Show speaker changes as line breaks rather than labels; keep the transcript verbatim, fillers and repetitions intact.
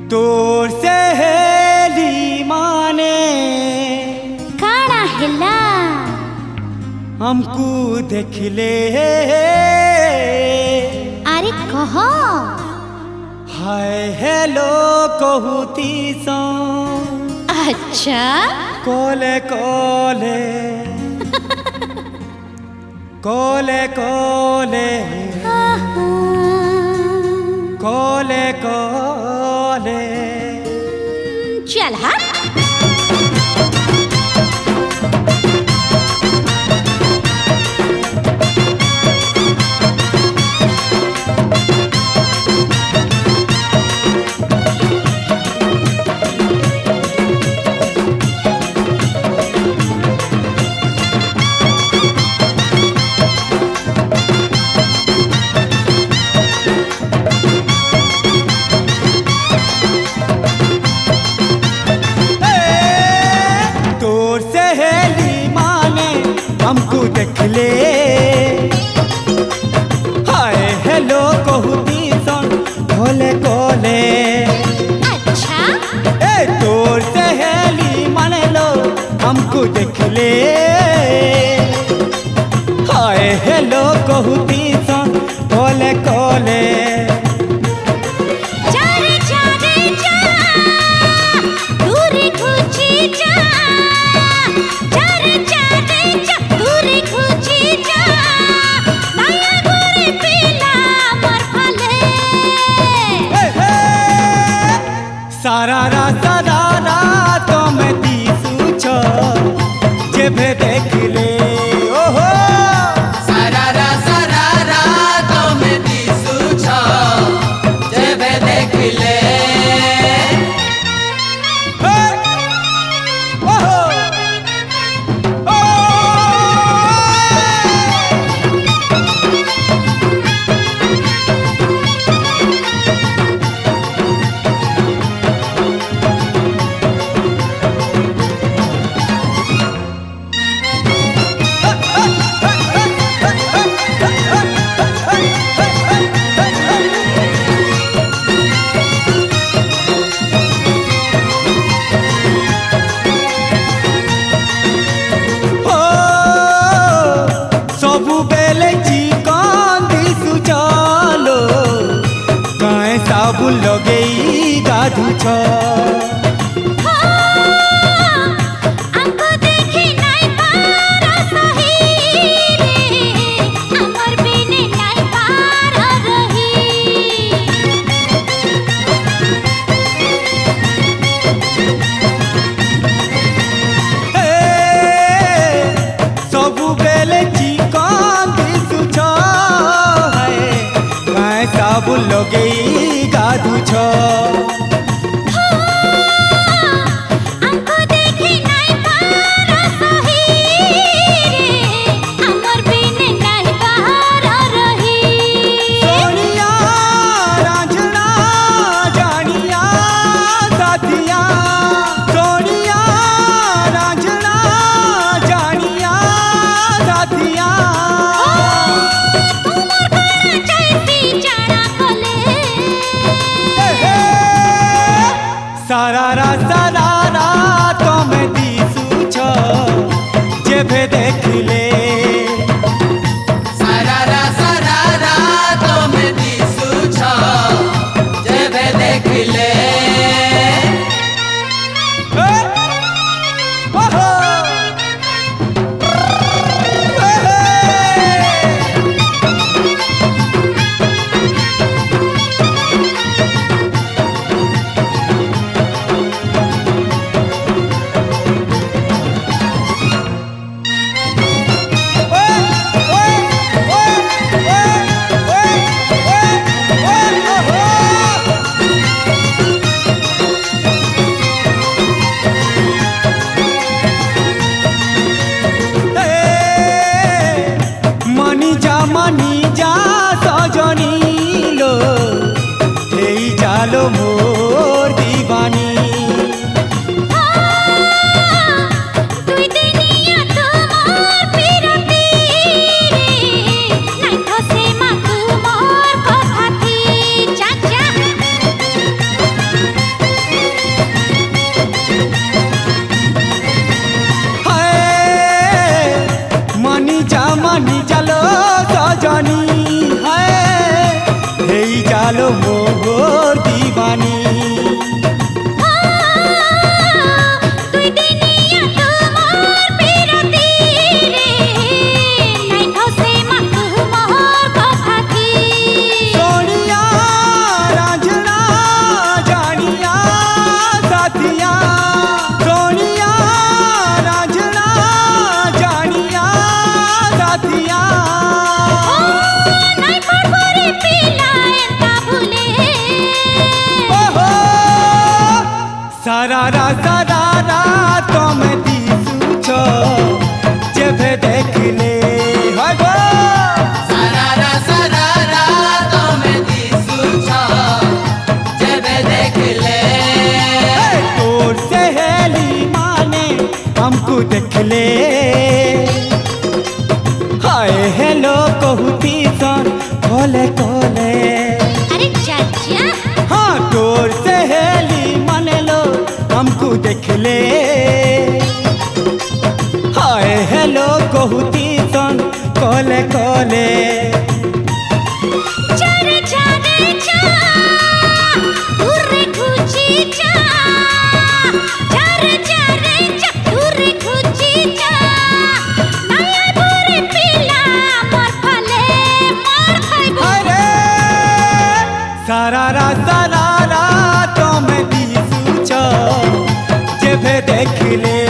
तोर से हेली माने
काना हिला
हमको देखले
अरे कहो
हाय हेलो कहूती सो
अच्छा
कोले कोले कोले कोले कोले कोले
चल हाँ
हमको देखले हाय हेलो कहूती सन कोले कोले
अच्छा
ए तोर सहेली माने लो हमको देखले हाय हेलो कहूती सन कोले कोले सारा रा सारा रा तो मैं तीसू छो जेबे देख ले ओहो
सारा रा सारा रा तो मैं तीसू छो जेबे देख ले
ओहो साबुन लगे गाधु छो सबु बेले चिकन दिसु छो साबुन लगे गाधु छो सारा रा सारा रा तो मैं तीसू छो जेबे देख ले
सारा रा सारा रा तो मैं तीसू छो जेबे देख ले
হই জালো মোর দিবানী
তুই দিনিয়া তোমার বিরতি রে নাই খসে মাত মোর কথা কি
सोनिया रांझना जानिया साथिया सोनिया रांझना जानिया साथिया
নাই পরপরে পিলা এন্তা ভুলে
ओहो सारारा सारारा तुम दिसु छो जेबे देख ले हाय गो
সারারা সারারা তুমি দিশুছ যেবে দেখলে
तोर सहेली माने हमको देख ले हाय हेलो कहती सन कोले कोले
আরে চাচা
हाँ तोर सहेली माने लो हमको देख ले हाय हेलो कहती सन कोले कोले
চারে চারে চা দূরে খুঁজি চা চারে চারে চা দূরে খুঁজি চা নাই পরে পিলা মোর ফলে মার খাইব
हाय रे सारारा सारारा तुम दिसु छो जेबे देख ले